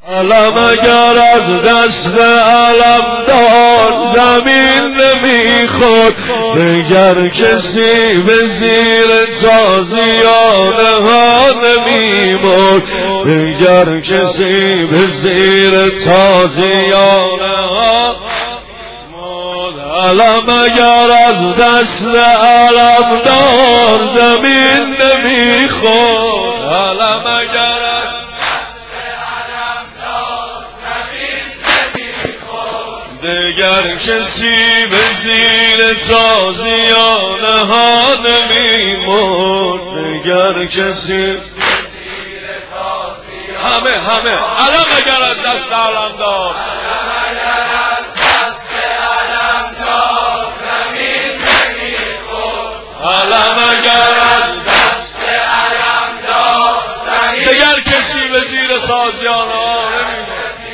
علم اگر از دست علم دار زمین نمیخورد، دگر کسی به زیر تازیانه ها نمیمرد، دگر کسی به زیر تازیانه ها. علم اگر از دست علم دار زمین نمیخورد، علم اگر دگر کسی به زیر تازیانه ها نمیمرد، دگر کسی همه علم اگر از دست علم دار علم اگر از دست علم دار دگر کسی به زیر تازیانه ها نمیمرد.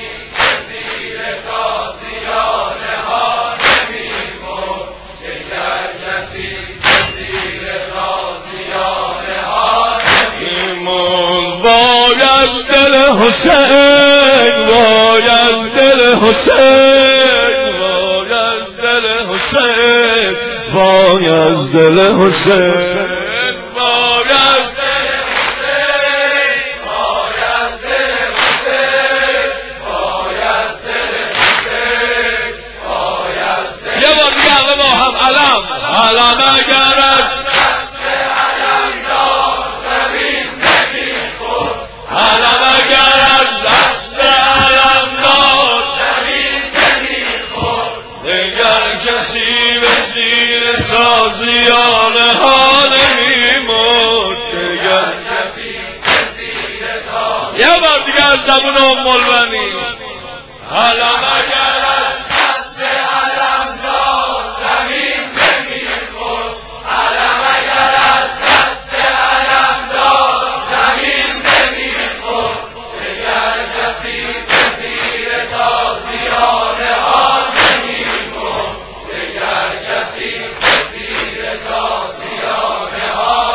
وای از دل حسین، وای از دل حسین، وای از دل حسین، وای از دل حسین، وای از دل حسین، وای از دل حسین، وای از دل حسین، وای از دل. یه بار دیگه همه با هم علم، علم اگر از علم اگر از دست علم دار زمین نمیخورد، دگر کسی به زیر تازیانه ها نمیمرد، دگر کسی به زیر تازیانه. یه بار دیگه از زبون ام البنی علم اگر از دست علم دار زمین نمیخورد، علم اگر از دست علم دار زمین نمیخورد، دگر کسی به زیر تازیانه ها نمیمرد، دگر کسی به زیر تازیانه ها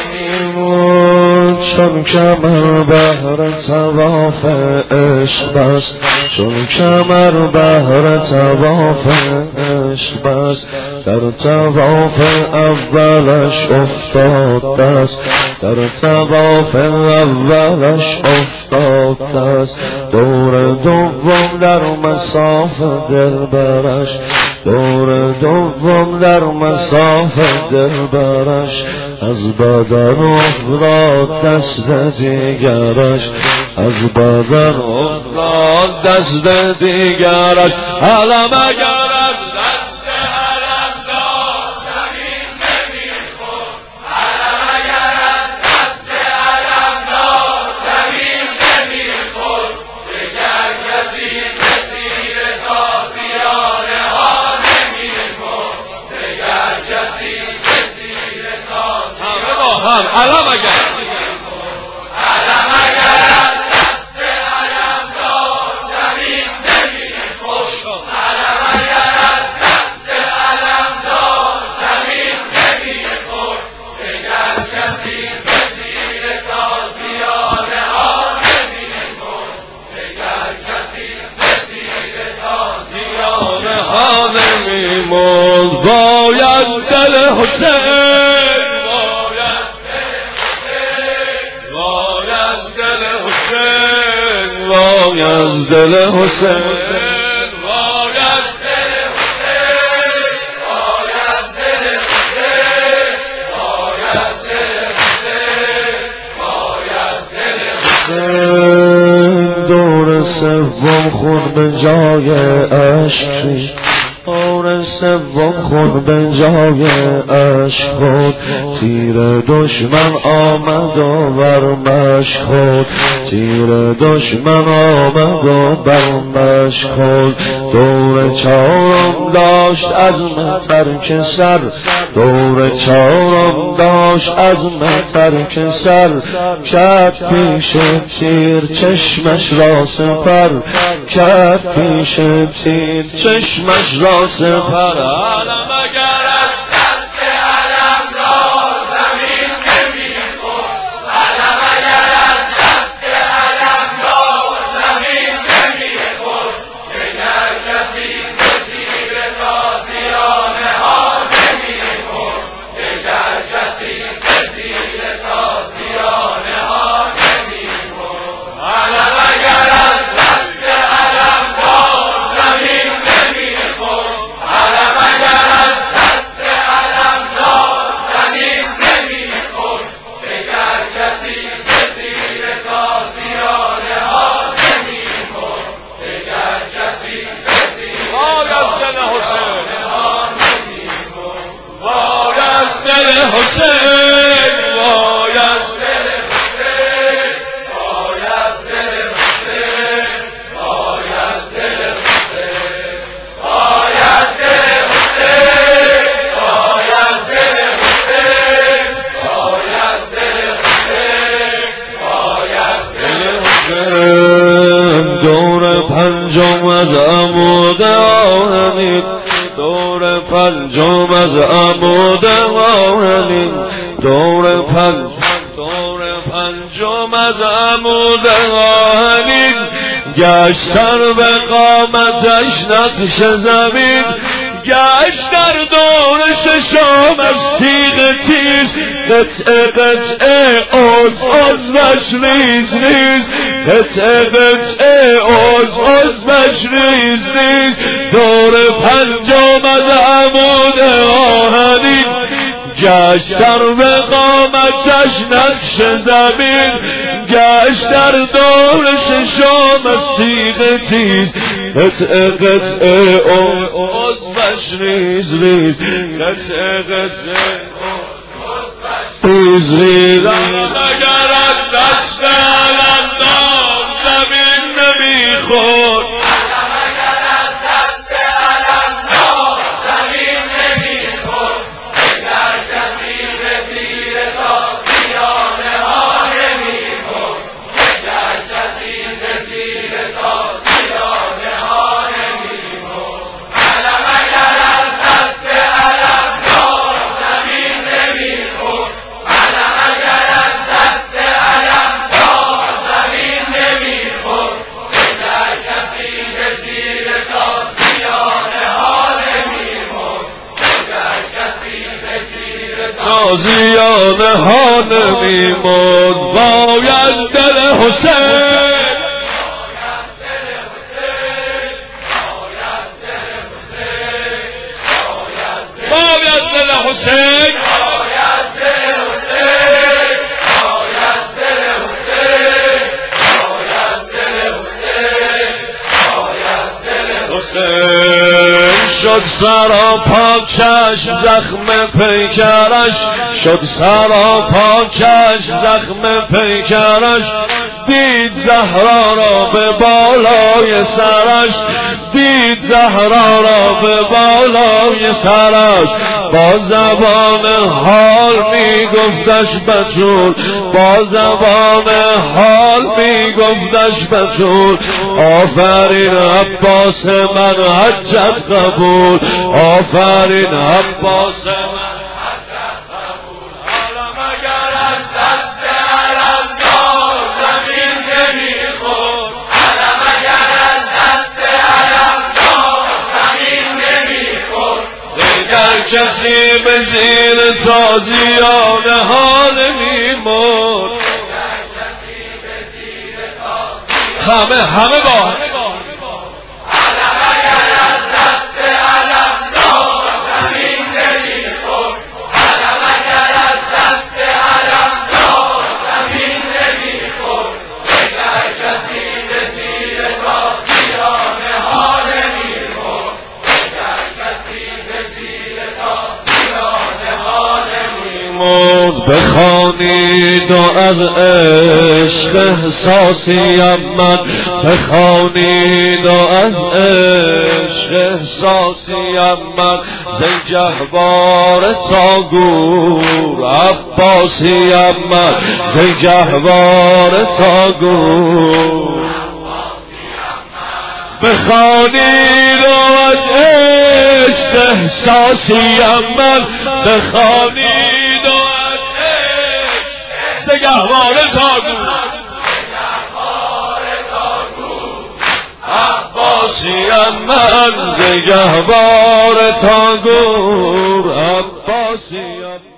نمیمرد. چون کمر بهر طواف عشق بست، چون کمر بهر طواف عشق بست، در طواف اولش افتاد دست، در طواف اولش افتاد دست. دور دوم در مصاف دلبرش، دور دوم در مصاف دلبرش، از بدن افتاد دست دیگرش، از بدن افتاد دست دیگرش. علم اگر از دست علم دار زمین نمیخورد، علم اگر از دست علم دار زمین نمیخورد، دگر کسی به زیر تازیانه ها نمیمرد، دگر کسی به زیر تازیانه. همه با هم علم اگر علم اگر از دست علم دار زمین نمیخورد، علم اگر از دست علم دار زمین نمیخورد، دگر کسی به زیر تازیانه ها نمیمرد، دگر کسی به زیر تازیانه ها نمیمرد. وای از دل حسین، وای از وای از دل حسین، وای از دل حسین، وای از دل حسین، وای از دل حسین، وای از دل حسین، وای از دل حسین. دور سوم خون به جای عشق، دور سوم خون به جای عشق خود، تیر دشمن آمد و بر مشق خود، تیر دشمن آمد و بر مشق خود. دور چهارم داشت عزم ترک سر، دور چهارم داشت عزم ترک سر، کرد پیش تیر چشمش را سپر، کرد پیش تیر چشمش را سپر. علم اگر از دست علم دار زمین نمیخورد، علم اگر از دست علم دار زمین از عمود آهنین، دور پنجم از عمود آهنین، دور پنجم از عمود آهنین، گشت به قامتش نقش زمین، گشت در دور ششم از تیغ تیز، قطعه قطعه عضوش ریز ریز، قطعه قطعه عضوش ریز ریز، دور پنجم از عمود آهنین، گشت به قامتش نقش زمین، گشت در دور ششم از تیغ تیز، قطعه قطعه عضوش ریز ریز، قطعه قطعه ریز ریز. اگر از دست علمدار زمین نمیخورد، تازیانه ها نمیمرد، باید دل حسین، باید دل حسین، شد سراپا چشم زخم پیکرش، شد سراپا چشم زخم پیکرش، دید زهرا را به بالای سرش، دید زهرا را به بالای سرش، با زبان حال میگفتش بتول، با زبان حال میگفتش بتول، آفرین عباس من حجت قبول، آفرین عباس من حجت قبول. عالم اگر از دست علمدار زمین نمیخورد، عالم اگر از دست علمدار زمین نمیخورد، دیگر کسی به زیر تازیانه ها نمیمرد. همه با بخوانید و از عشق احساسیم من، بخوانید و از عشق احساسیم من، زی جهوار تا گور عباسیم من، زی جهوار تا گور. بخوانید و از عشق احساسیم من، بخوانید و از عشق نگهوار تاگور عباسیم من، نگهوار تاگور عباسیم.